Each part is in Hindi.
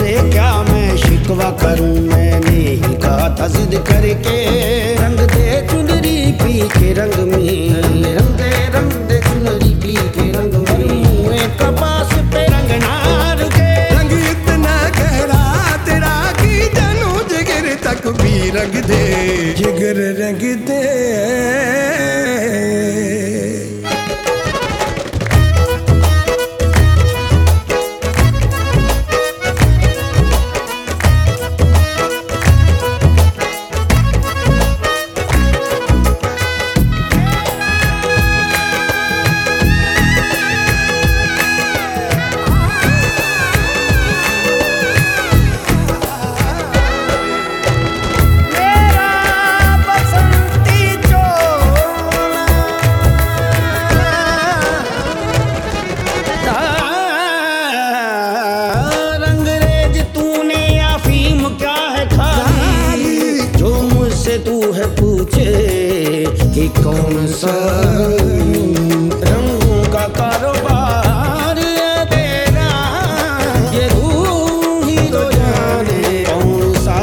तुझसे क्या मैं शिकवा करूं, मैंने ही कहा था जिद करके रंग दे चुनरी पी के रंग में, रंग दे चुनरी पी के रंग में, कपास पे रंग ना रुके। रंग इतना गहरा तेरा कि जानू जिगर तक भी रंग दे, जिगर रंग दे। तू है पूछे कि कौन सा रंगों का कारोबार है तेरा, ये तू ही तो जाने कौन सा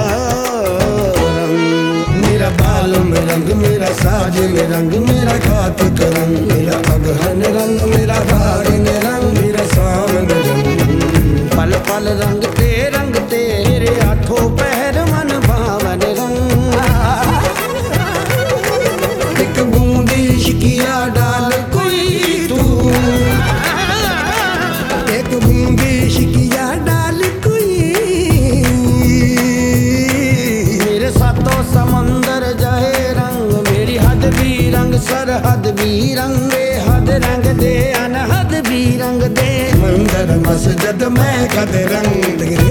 रंग। मेरा बाल में रंग, मेरा साज में रंग, मेरा खात का रंग, मेरा अगहन रंग, मेरा भाग में रंग, मेरा सावन रंग, पल पल रंग तेरे आठों पहर मन भावन रंग। शिकिया डाल कोई तू, एक बूंदी शिकिया डाल कोई, मेरे साथों समंदर जाए रंग, मेरी हद भी रंग सरहद भी रंग, बेहद रंग दे अनहद भी रंग दे, मंदिर मस्जिद में कद रंग।